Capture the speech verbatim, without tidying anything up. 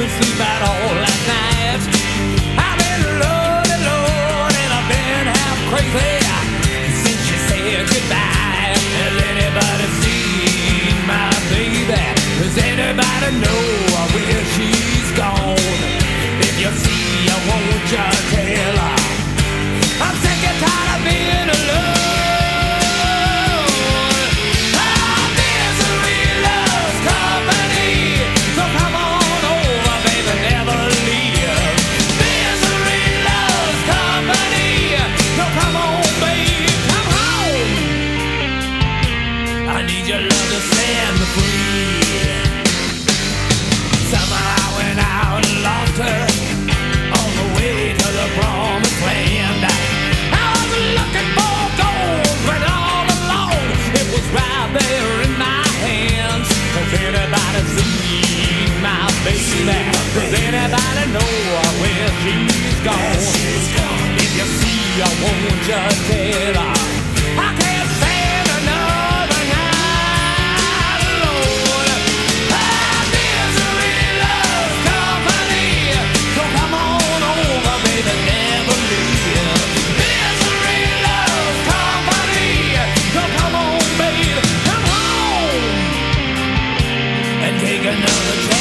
couldn't sleep at all last night. I've been lonely, Lord, and I've been half crazy since you said goodbye. Has anybody seen my baby? Does anybody know where she's gone? If you see her, won't you tell her? I'm sick and tired of being alone. I need your love to set me free. Somehow I went out and lost her on the way to the promised land. I was looking for gold when all along it was right there in my hands. Does anybody see my baby? Does anybody know where she's gone? If you see her, won't you tell her? I can't stand another night alone. Ah, misery loves company, so come on over, baby, never leave. Misery loves company, so come on, baby, come home and take another chance.